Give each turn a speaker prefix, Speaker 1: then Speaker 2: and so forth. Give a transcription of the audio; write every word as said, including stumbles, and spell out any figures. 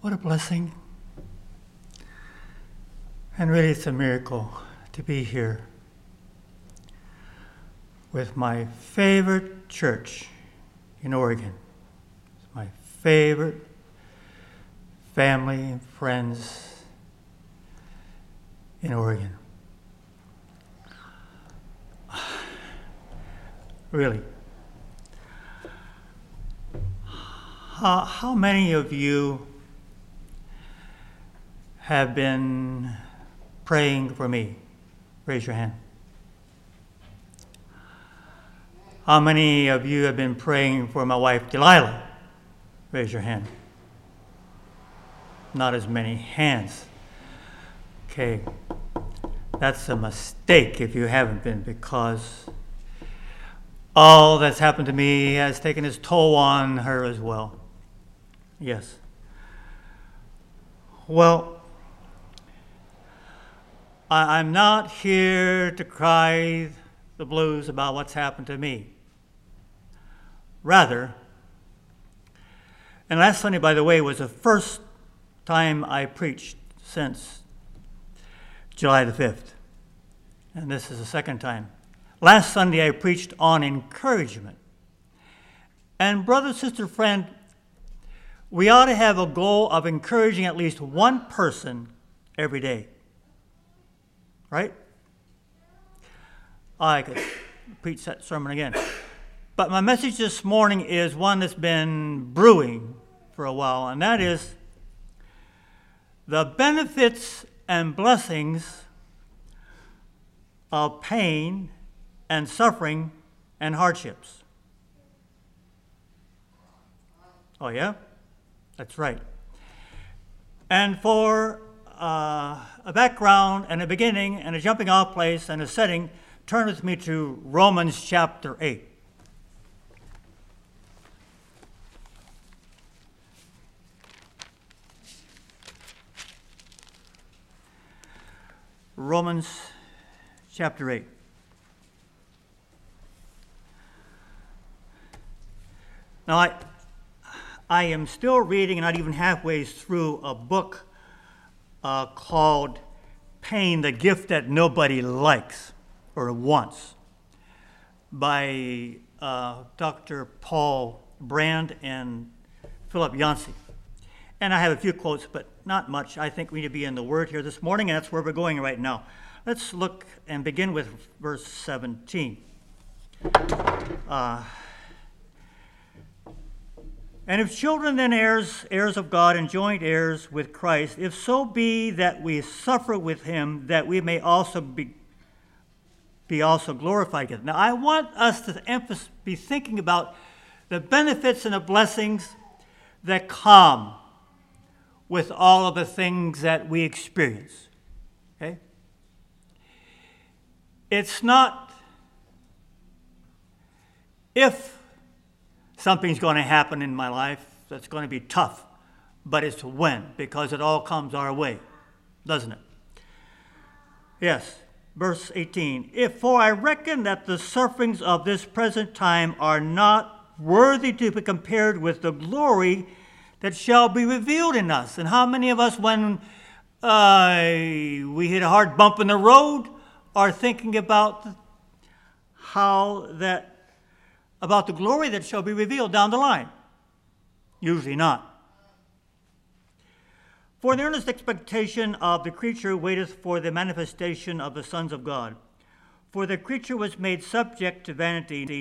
Speaker 1: What a blessing. And really, it's a miracle to be here with my favorite church in Oregon. It's my favorite family and friends in Oregon. Really. How, how many of you have been praying for me? Raise your hand. How many of you have been praying for my wife, Delilah? Raise your hand. Not as many hands. Okay. That's a mistake if you haven't been, because all that's happened to me has taken its toll on her as well. Yes. Well, I, I'm not here to cry the blues about what's happened to me. Rather, and last Sunday, by the way, was the first time I preached since July the fifth. And this is the second time. Last Sunday, I preached on encouragement. And brother, sister, friend, we ought to have a goal of encouraging at least one person every day. Right? I could preach that sermon again. But my message this morning is one that's been brewing for a while, and that is the benefits and blessings of pain and suffering and hardships. Oh, yeah? That's right. And for uh, a background and a beginning and a jumping off place and a setting, turn with me to Romans chapter eight. Romans chapter eight. Now, I, I am still reading, not even halfway through, a book uh, called Pain, the Gift That Nobody Likes or Wants, by uh, Doctor Paul Brand and Philip Yancey. And I have a few quotes, but not much. I think we need to be in the Word here this morning, and that's where we're going right now. Let's look and begin with verse seventeen. Uh, and if children, then heirs, heirs of God, and joint heirs with Christ, if so be that we suffer with him, that we may also be, be also glorified together. Now, I want us to emphasis, be thinking about the benefits and the blessings that come with all of the things that we experience. Okay? It's not if something's going to happen in my life that's going to be tough, but it's when, because it all comes our way, doesn't it? Yes, verse eighteen. If for I reckon that the sufferings of this present time are not worthy to be compared with the glory that shall be revealed in us. And how many of us, when uh, we hit a hard bump in the road, are thinking about how that, about the glory that shall be revealed down the line? Usually not. For the earnest expectation of the creature waiteth for the manifestation of the sons of God. For the creature was made subject to vanity,